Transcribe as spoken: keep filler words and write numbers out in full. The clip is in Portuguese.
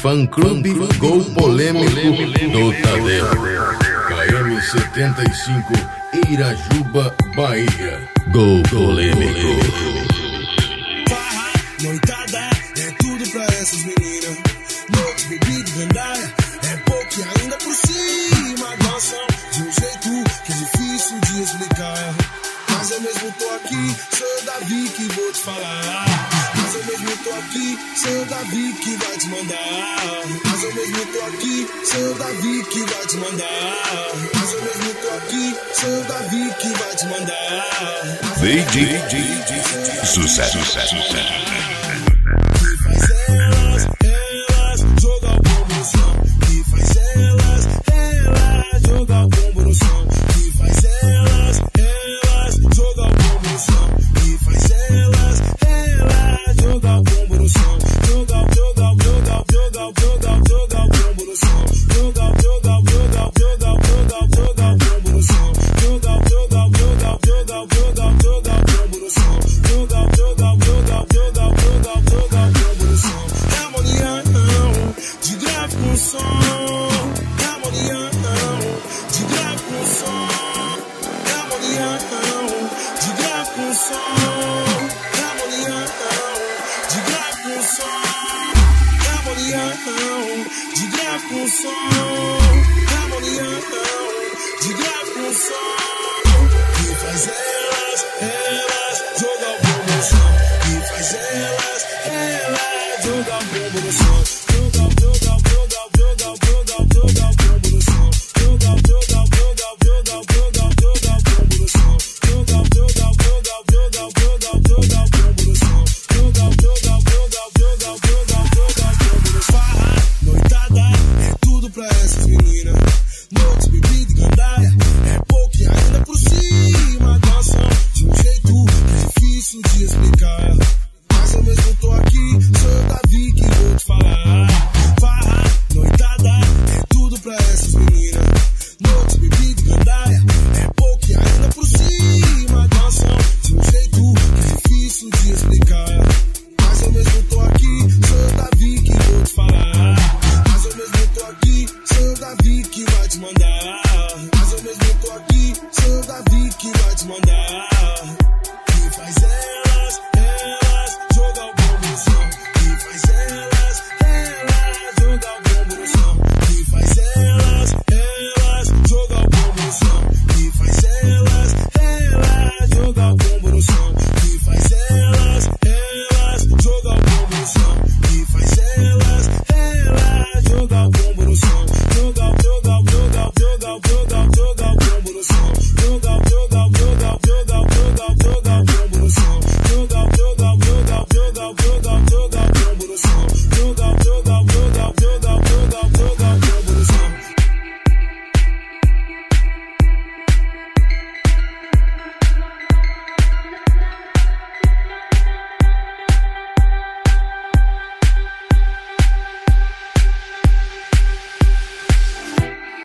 Fã Clube Gol Polêmico do Tadeu. K M setenta e cinco, Irajuba, Bahia. Gol Polêmico. Farra, noitada, é tudo pra essas meninas. Louco, bebido, gandaia, é pouco e ainda por cima gostam de um jeito que é difícil de explicar. Mas eu mesmo tô aqui, sou eu Davi que vou te falar. Mas eu mesmo tô aqui, sou eu Davi que vai te mandar. Mas eu mesmo tô aqui, sou eu Davi que vai te mandar. Mas eu mesmo tô aqui, sou eu Davi que vai te mandar. D J Sucesso, sucesso, sucesso. Que faz elas, elas jogar o bombo no chão. Que faz elas, elas jogar o bombo no chão. Que faz elas, elas jogar o bombo no chão. Que faz elas, elas jogar o bombo no chão. Jogar, jogar, jogar, jogar, jogar, jogar o bombo no chão. Jogar, jogar, jogar, jogar, jogar, jogar o bombo no chão. Jogar, jogar, jogar, jogar, jogar, jogar o bombo no chão. Jogar, jogar, jogar, jogar, jogar, jogar o bombo no chão. É harmonia de grave com som. É harmonia de grave com som. É harmonia de grave com som. É harmonia de grave com som. É harmonia de grave com som. É harmonia de grave com som. Que faz elas, elas jogar o bombo no chão. Que faz elas, elas jogar o bombo no chão.